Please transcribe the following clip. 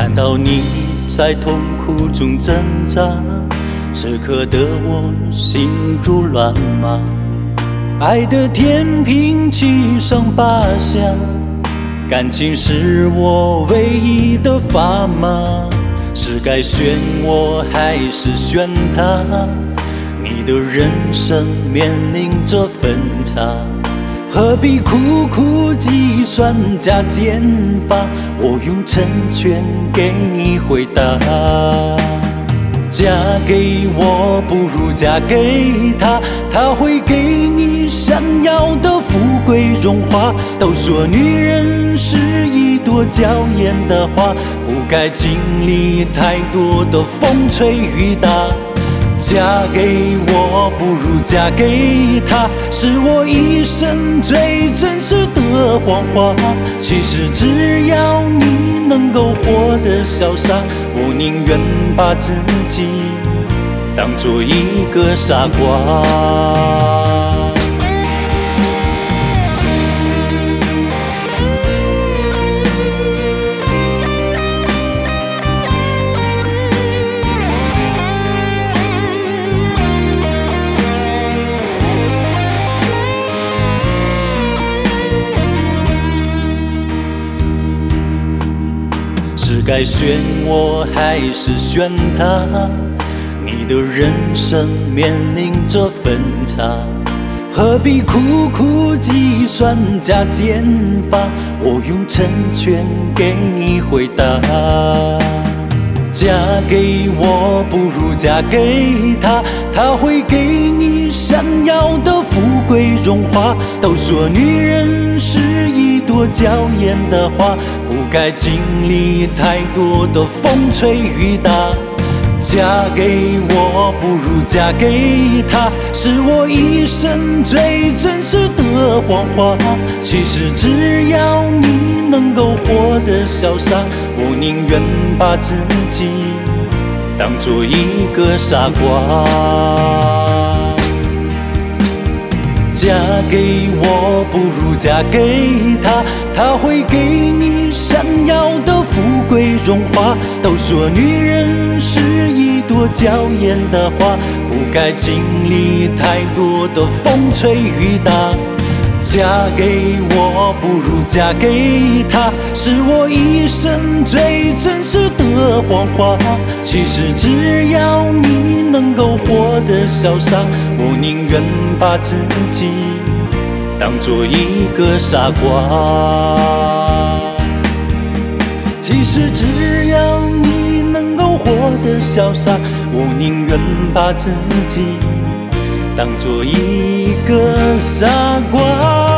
看到你在痛苦中挣扎，此刻的我心如乱麻。爱的天平七上八下，感情是我唯一的砝码。是该选我还是选他？你的人生面临着分岔，何必苦苦计算加减法？我用成全给你回答。嫁给我不如嫁给他，他会给你想要的富贵荣华。都说女人是一朵娇艳的花，不该经历太多的风吹雨打。嫁给我不如嫁给他，是我一生最真实的谎话。其实只要你能够活得潇洒，我宁愿把自己当作一个傻瓜。是该选我还是选他？你的人生面临着分岔，何必苦苦计算加减法？我用成全给你回答。嫁给我不如嫁给他，他会给你想要的富贵荣华。都说女人是一朵娇艳的花，不该经历太多的风吹雨打。嫁给我不如嫁给他，是我一生最真实的谎话。其实只要你能够活得潇洒，我宁愿把自己当作一个傻瓜。嫁给我不如嫁给他，他会给你想要的富贵荣华。都说女人是一朵娇艳的花，不该经历太多的风吹雨打。嫁给我不如嫁给他，是我一生最真实的谎话。其实只要你能够活得潇洒，我宁愿把自己当作一个傻瓜。其实只要你能够活得潇洒，我宁愿把自己当作一个傻瓜。